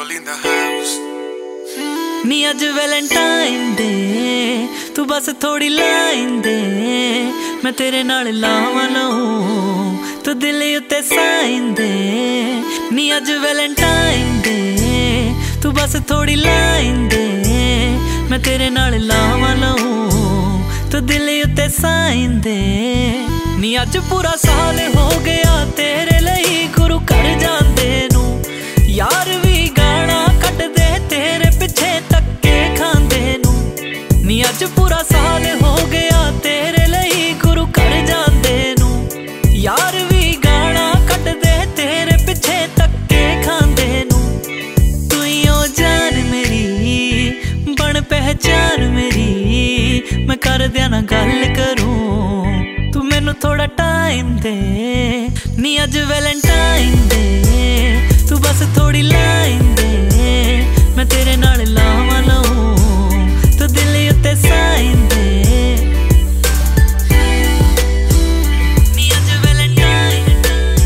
All in the house. नी अज valentine day तू बस थोड़ी लाइन दे मैं तेरे नाल लावां लऊं तू दिल उत्ते साइन दे नी अज वैलेंटाइन डे तू बस थोड़ी लाइन दे मैं तेरे नाल लावां लऊं तू दिल उत्ते साइन दे नी अज पूरा साल हो गया तेरे लई गुरु घर जांदे नू यार भी गाना कट दे तेरे पिछे धक्के खांदे नू नी अज पूरा साल हो गया तेरे लई गुरु घर जांदे नू यार भी गाना कट दे तेरे पिछे धक्के खांदे नू तू ही ओ जान मेरी बन पहचान मेरी मैं कर दिया ना गल करूं तू मैनू थोड़ा टाइम दे नी अज वैलेंटाइन डे तू बस थोड़ी लाइन दे मैं तेरे नाल लावां लऊं तू दिल उत्ते साइन दे नी अज वैलेंटाइन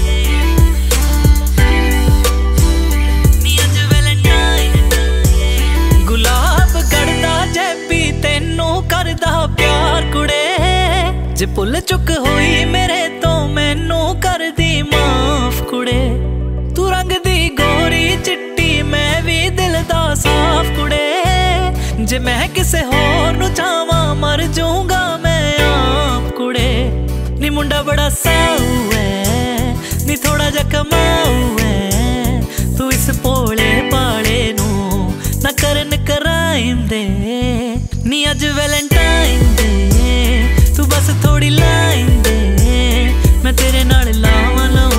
नी अज वैलेंटाइन गुलाब गड़दा जैबी तैनू करदा प्यार कुड़े जे भुल चुक होई मेरे तो मैनू कर दी माफ कुड़े तू रंग दी गोरी चिट्टी मैं भी दिल दा साफ कुड़े जे मैं किसे होर नू चाहवां मर जाऊंगा मैं आप कुड़े नी मुंडा बड़ा साऊ है नी थोड़ा जा कमाऊ है तू इस भोले भाले नू ना करन कराइम दे नी अज वैलेंटाइन डे तू बस थोड़ी लाइन दे मैं तेरे नाल लावां लऊं